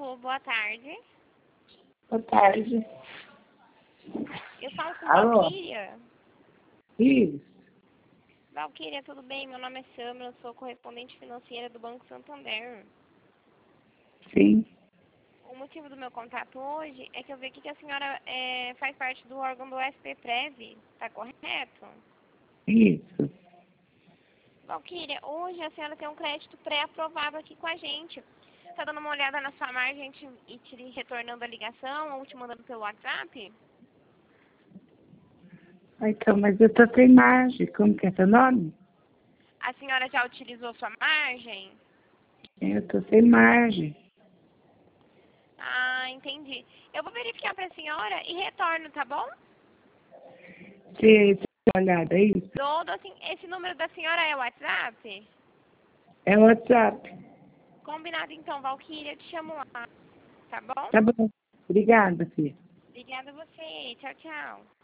Alô, boa tarde. Boa tarde. Eu falo com Alô? Valquíria. Isso. Valquíria, tudo bem? Meu nome é Samra, eu sou correspondente financeira do Banco Santander. Sim. O motivo do meu contato hoje é que eu vi aqui que a senhora faz parte do órgão do SPPrev, tá correto? Isso. Valquíria, hoje a senhora tem um crédito pré-aprovado aqui com a gente. Tá dando uma olhada na sua margem e te retornando a ligação ou te mandando pelo WhatsApp? Então, mas eu tô sem margem. Como que é seu nome? A senhora já utilizou sua margem? Eu tô sem margem. Ah, entendi. Eu vou verificar para a senhora e retorno, tá bom? Você dá uma olhada aí? Todo assim, esse número da senhora é o WhatsApp? É o WhatsApp. Combinado então, Valquíria, eu te chamo lá, tá bom? Tá bom. Obrigada, filha. Obrigada a você. Tchau, tchau.